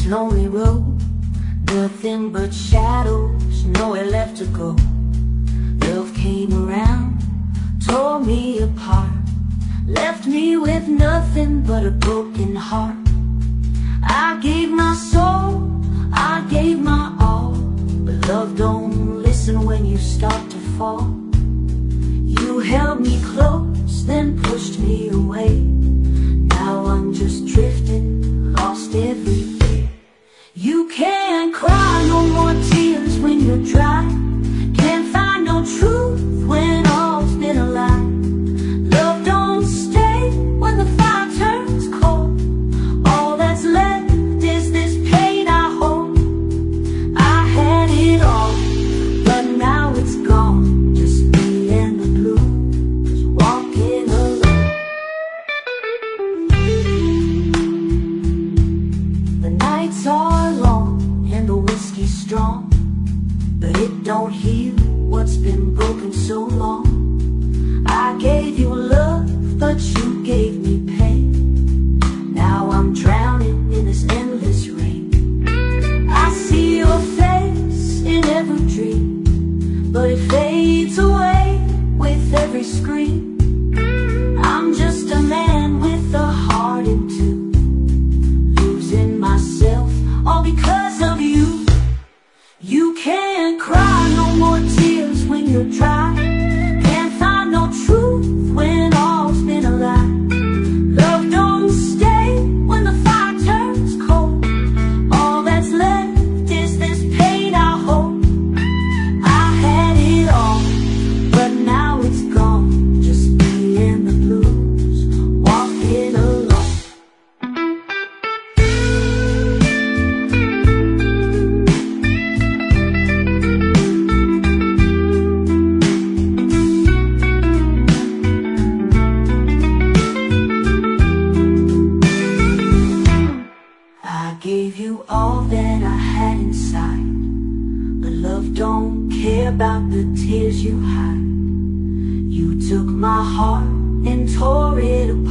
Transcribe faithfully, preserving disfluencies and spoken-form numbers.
lonely road, nothing but shadows, nowhere left to go. Love came around, tore me apart, left me with nothing but a broken heart. I gave my soul, I gave my all, but love don't listen when you start to fall. You held me close, then pushed me away. Now I'm just drifting, lost every day. You can't cry no more tears when you're dry. Can't find no truth when all's been a lie. Love don't stay when the fire turns cold. All that's left is this pain I hold. I had it all, but now it's gone. Just me and the blues, walking alone. The nights are long and the whiskey's strong, but it don't heal what's been broken so long. I gave you love, but you gave me pain. Now I'm drowning in this endless rain. I see your face in every dream, but it fades away with every scream. I'm just a man with a heart in two, losing myself all because of you. You can't cry no more tears when you're dry. Can't find no truth when all's been a lie. Love don't stay when the fire turns cold. All that's left is this pain I hold. I had it all, but now it's gone. Just me and the blues, walking alone. I gave you all that I had inside, but love don't care about the tears you hide. You took my heart and tore it apart.